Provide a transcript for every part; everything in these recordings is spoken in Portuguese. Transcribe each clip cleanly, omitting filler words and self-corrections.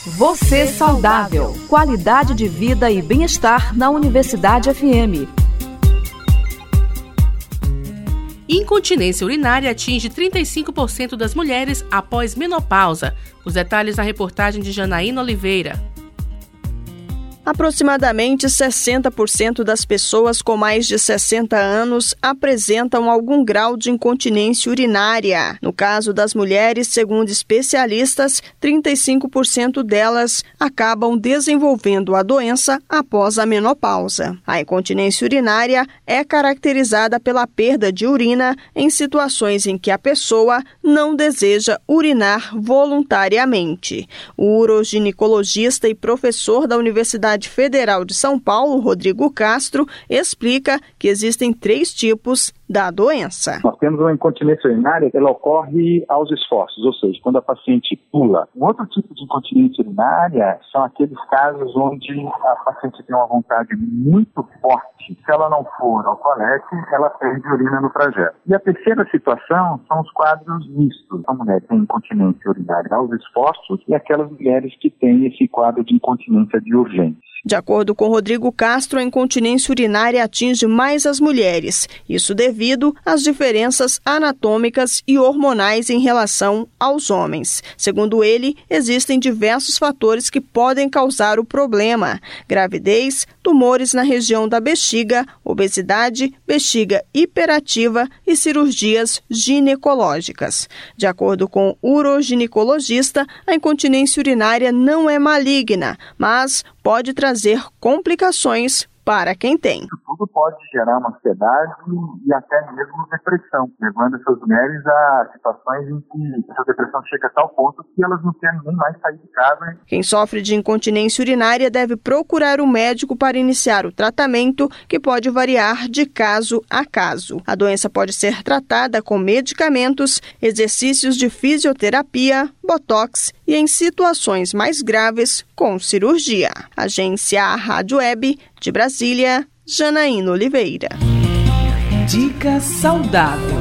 Você saudável. Qualidade de vida e bem-estar na Universidade FM. Incontinência urinária atinge 35% das mulheres após menopausa. Os detalhes na reportagem de Janaína Oliveira. Aproximadamente 60% das pessoas com mais de 60 anos apresentam algum grau de incontinência urinária. No caso das mulheres, segundo especialistas, 35% delas acabam desenvolvendo a doença após a menopausa. A incontinência urinária é caracterizada pela perda de urina em situações em que a pessoa não deseja urinar voluntariamente. O uroginecologista e professor da Universidade Federal de São Paulo, Rodrigo Castro, explica que existem 3 tipos da doença. Nós temos uma incontinência urinária, ela ocorre aos esforços, ou seja, quando a paciente pula. Um outro tipo de incontinência urinária são aqueles casos onde a paciente tem uma vontade muito forte. Se ela não for ao colete, ela perde urina no trajeto. E a terceira situação são os quadros mistos. A mulher tem incontinência urinária aos esforços e aquelas mulheres que têm esse quadro de incontinência de urgência. De acordo com Rodrigo Castro, a incontinência urinária atinge mais as mulheres, isso devido às diferenças anatômicas e hormonais em relação aos homens. Segundo ele, existem diversos fatores que podem causar o problema: gravidez, tumores na região da bexiga, obesidade, bexiga hiperativa e cirurgias ginecológicas. De acordo com o uroginecologista, a incontinência urinária não é maligna, mas pode trazer complicações para quem tem. Isso tudo pode gerar uma ansiedade e até mesmo depressão, levando essas mulheres a situações em que essa depressão chega a tal ponto que elas não querem nem mais sair de casa. Quem sofre de incontinência urinária deve procurar um médico para iniciar o tratamento, que pode variar de caso a caso. A doença pode ser tratada com medicamentos, exercícios de fisioterapia, botox e, em situações mais graves, com cirurgia. Agência Rádio Web de Brasília, Janaína Oliveira. Dica saudável.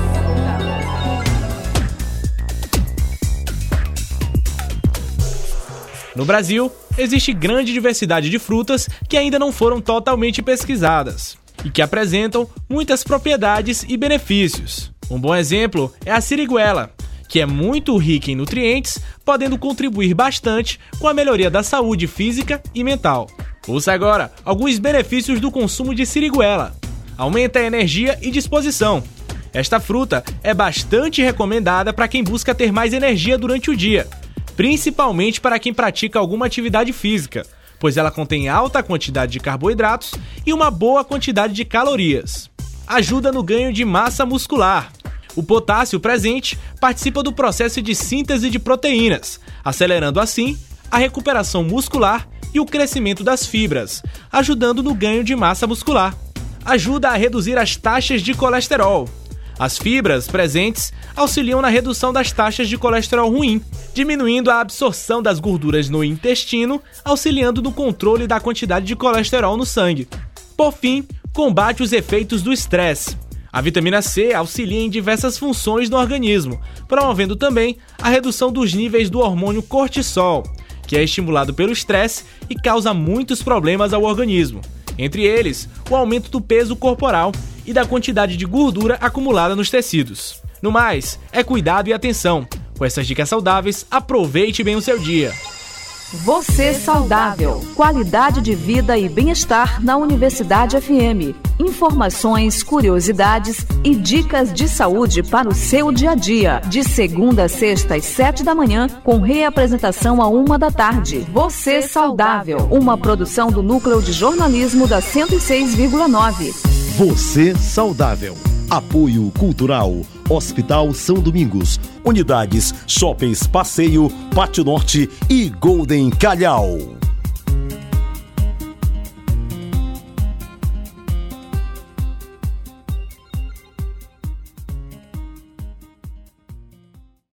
No Brasil, existe grande diversidade de frutas que ainda não foram totalmente pesquisadas e que apresentam muitas propriedades e benefícios. Um bom exemplo é a siriguela, que é muito rica em nutrientes, podendo contribuir bastante com a melhoria da saúde física e mental. Ouça agora alguns benefícios do consumo de siriguela. Aumenta a energia e disposição. Esta fruta é bastante recomendada para quem busca ter mais energia durante o dia, principalmente para quem pratica alguma atividade física, pois ela contém alta quantidade de carboidratos e uma boa quantidade de calorias. Ajuda no ganho de massa muscular. O potássio presente participa do processo de síntese de proteínas, acelerando assim a recuperação muscular e o crescimento das fibras, ajudando no ganho de massa muscular. Ajuda a reduzir as taxas de colesterol. As fibras presentes auxiliam na redução das taxas de colesterol ruim, diminuindo a absorção das gorduras no intestino, auxiliando no controle da quantidade de colesterol no sangue. Por fim, combate os efeitos do estresse. A vitamina C auxilia em diversas funções no organismo, promovendo também a redução dos níveis do hormônio cortisol, que é estimulado pelo estresse e causa muitos problemas ao organismo. Entre eles, o aumento do peso corporal e da quantidade de gordura acumulada nos tecidos. No mais, é cuidado e atenção. Com essas dicas saudáveis, aproveite bem o seu dia. Você saudável. Qualidade de vida e bem-estar na Universidade FM. Informações, curiosidades e dicas de saúde para o seu dia a dia. De segunda a sexta às 7 da manhã, com reapresentação à 1 da tarde. Você saudável. Uma produção do Núcleo de Jornalismo da 106,9. Você saudável. Apoio Cultural. Hospital São Domingos. Unidades Shoppings Passeio, Pátio Norte e Golden Calhau.